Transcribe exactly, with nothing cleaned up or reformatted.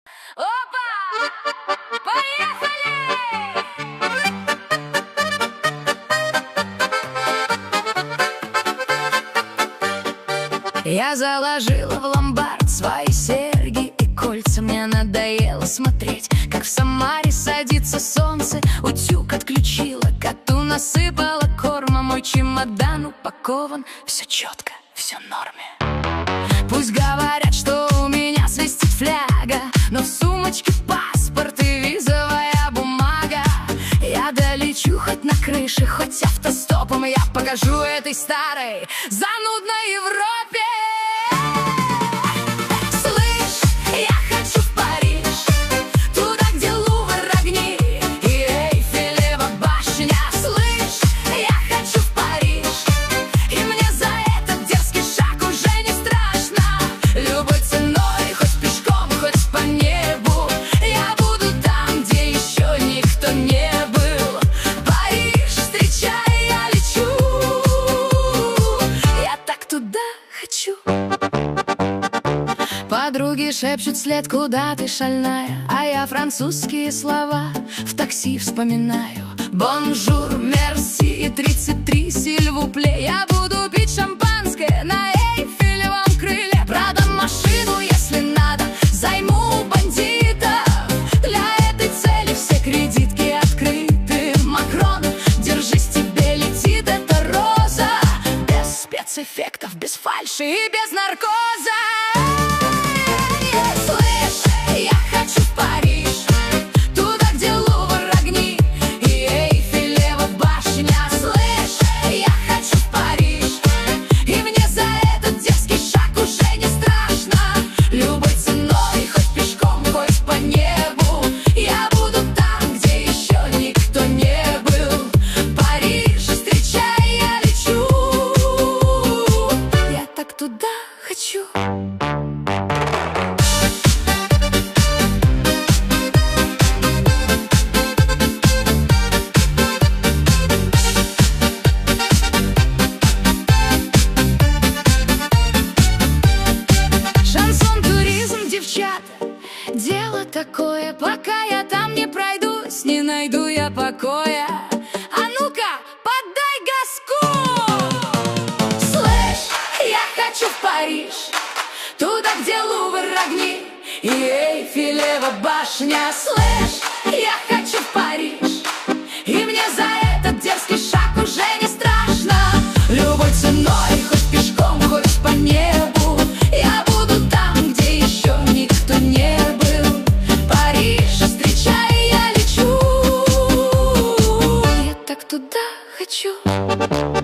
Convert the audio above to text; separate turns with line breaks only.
Опа! Поехали! Я заложила в ломбард свои серьги и кольца. Мне надоело смотреть, как в Самаре садится солнце. Утюг отключила, коту насыпала корма. Мой чемодан упакован, все четко, все в норме. Пусть говорят, что у меня свистит фляга, но в сумочке паспорт и визовая бумага. Я долечу хоть на крыше, хоть автостопом. Я покажу этой старой занудной Европе. Подруги шепчут вслед: куда ты, шальная? А я французские слова в такси вспоминаю. Бонжур, мерси и тридцать три сильвупле. Я буду пить шампанское на Эйфелевом крыле. Продам машину, если надо, займу у бандитов. Для этой цели все кредитки открыты. Макрон, держись, тебе летит эта роза. Без спецэффектов, без фальши и без наркоза. Туда хочу. Шансон, туризм, девчата, дело такое. Пока я там не пройдусь, не найду я покоя. А ну-ка, подай газку! Я хочу в Париж, туда, где Лувр, огни и Эйфелева башня. Слышь, я хочу в Париж, и мне за этот дерзкий шаг уже не страшно. Любой ценой, хоть пешком, хоть по небу, я буду там, где еще никто не был. Париж, встречай, я лечу. Я так туда хочу.